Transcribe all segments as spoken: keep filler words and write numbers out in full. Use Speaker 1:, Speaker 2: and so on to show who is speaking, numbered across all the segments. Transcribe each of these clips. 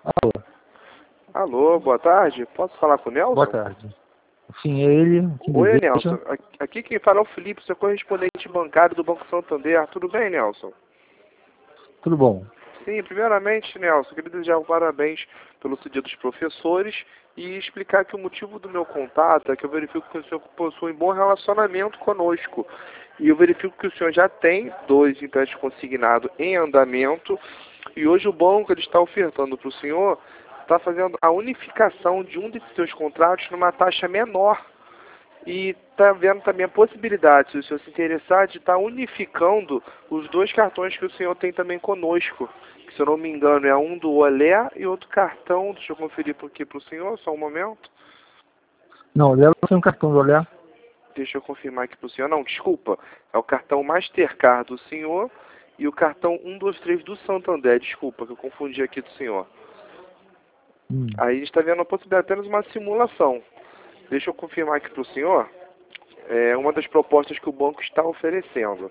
Speaker 1: Alô,
Speaker 2: Alô, boa tarde. Posso falar com o
Speaker 1: boa
Speaker 2: Nelson?
Speaker 1: tarde. Sim, é ele, quem
Speaker 2: Oi, Nelson.
Speaker 1: deseja.
Speaker 2: Aqui aqui quem fala é o Felipe, seu correspondente bancário do Banco Santander. Tudo bem, Nelson?
Speaker 1: Tudo bom?
Speaker 2: Sim, primeiramente, Nelson, queria desejar um parabéns pelo seu dia dos professores e explicar que o motivo do meu contato é que eu verifico que o senhor possui um bom relacionamento conosco. E eu verifico que o senhor já tem dois empréstimos consignados em andamento e hoje o banco ele está ofertando para o senhor, está fazendo a unificação de um desses seus contratos numa taxa menor. E está vendo também a possibilidade, se o senhor se interessar, de estar unificando os dois cartões que o senhor tem também conosco. Que, se eu não me engano, é um do Olé e outro cartão. Deixa eu conferir aqui para o senhor, só um momento.
Speaker 1: Não, leva sem um cartão de olhar.
Speaker 2: Deixa eu confirmar aqui para o senhor. Não, desculpa. É o cartão Mastercard do senhor e o cartão um dois três do Santander. Desculpa, que eu confundi aqui do senhor.
Speaker 1: Hum.
Speaker 2: Aí a gente está vendo a possibilidade de apenas uma simulação. Deixa eu confirmar aqui para o senhor. É uma das propostas que o banco está oferecendo.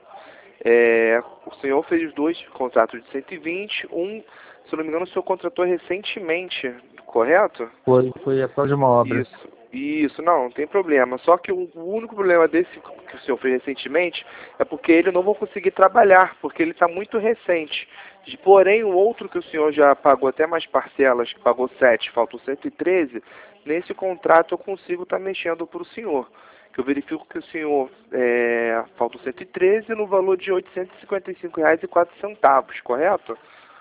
Speaker 2: É, o senhor fez dois contratos de cento e vinte, um, se não me engano, o senhor contratou recentemente, correto?
Speaker 1: Foi, foi após uma obra.
Speaker 2: Isso, isso, não, não tem problema. Só que o, o único problema desse que o senhor fez recentemente é porque ele não vai conseguir trabalhar, porque ele está muito recente. De- Porém, o outro que o senhor já pagou até mais parcelas, que pagou sete, faltam cento e treze, nesse contrato eu consigo estar mexendo para o senhor. Que eu verifico que o senhor é, faltam cento e treze no valor de oitocentos e cinquenta e cinco reais e quatro centavos, correto?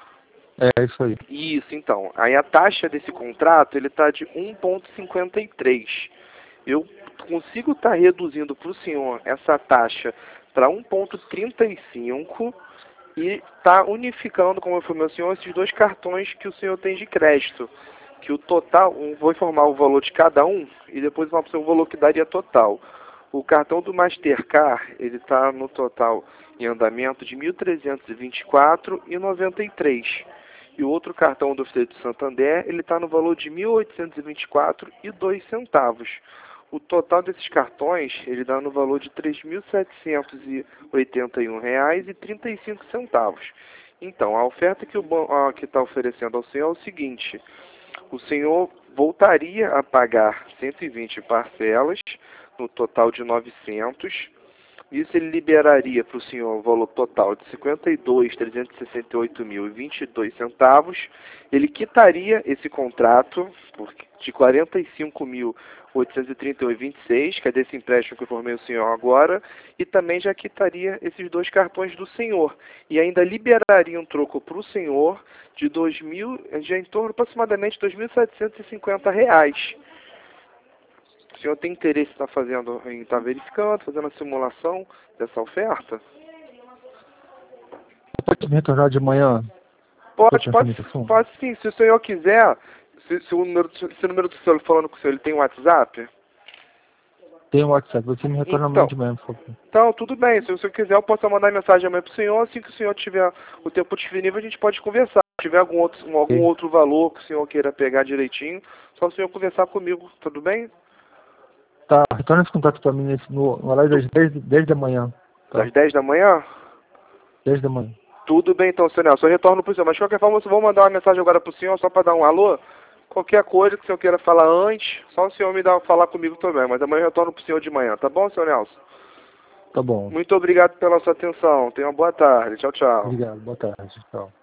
Speaker 1: É isso aí.
Speaker 2: Isso, então. Aí a taxa desse contrato, ele está de um vírgula cinquenta e três. Eu consigo estar reduzindo para o senhor essa taxa para um vírgula trinta e cinco e está unificando, como eu falei, meu senhor, esses dois cartões que o senhor tem de crédito. Que o total, um, vou informar o valor de cada um e depois vou para o valor que daria total. O cartão do Mastercard, ele está no total em andamento de mil trezentos e vinte e quatro reais e noventa e três centavos. E o outro cartão do Estado de Santander, ele está no valor de mil oitocentos e vinte e quatro reais e dois centavos. O total desses cartões, ele dá no valor de três mil setecentos e oitenta e um reais e trinta e cinco centavos. Então, a oferta que o banco está oferecendo ao senhor é o seguinte: o senhor voltaria a pagar cento e vinte parcelas, no total de novecentos. Isso ele liberaria para o senhor o valor total de cinquenta e dois milhões trezentos e sessenta e oito mil e vinte e dois centavos. Ele quitaria esse contrato por- de quarenta e cinco mil oitocentos e trinta e um vírgula vinte e seis, que é desse empréstimo que eu informei o senhor agora, e também já quitaria esses dois cartões do senhor. E ainda liberaria um troco para o senhor de dois mil, de em torno aproximadamente dois mil setecentos e cinquenta reais. O senhor tem interesse em estar fazendo, em estar verificando, fazendo a simulação dessa oferta?
Speaker 1: Pode me retornar de manhã
Speaker 2: Pode,
Speaker 1: outra
Speaker 2: pode,
Speaker 1: informação?
Speaker 2: pode sim. Se o senhor quiser, se, se o número, se o número do senhor falando com o senhor, ele tem um WhatsApp?
Speaker 1: Tem o WhatsApp, você me retorna amanhã
Speaker 2: Então,
Speaker 1: de manhã, por favor.
Speaker 2: então, tudo bem. Se o senhor quiser, eu posso mandar mensagem amanhã para o senhor. Assim que o senhor tiver o tempo disponível, a gente pode conversar. Se tiver algum outro, algum
Speaker 1: Ok.
Speaker 2: outro valor que o senhor queira pegar direitinho, só o senhor conversar comigo, tudo bem?
Speaker 1: Tá, retorna esse contato para mim nesse, no, no horário das dez, dez da manhã. Tá?
Speaker 2: Das dez da manhã?
Speaker 1: dez da manhã.
Speaker 2: Tudo bem então, senhor Nelson. Eu retorno para o senhor. Mas de qualquer forma, eu vou mandar uma mensagem agora para o senhor, só para dar um alô. Qualquer coisa que o senhor queira falar antes, só o senhor me dá falar comigo também. Mas amanhã eu retorno para o senhor de manhã, tá bom, senhor Nelson?
Speaker 1: Tá bom.
Speaker 2: Muito obrigado pela sua atenção. Tenha uma boa tarde. Tchau, tchau.
Speaker 1: Obrigado, boa tarde. Tchau.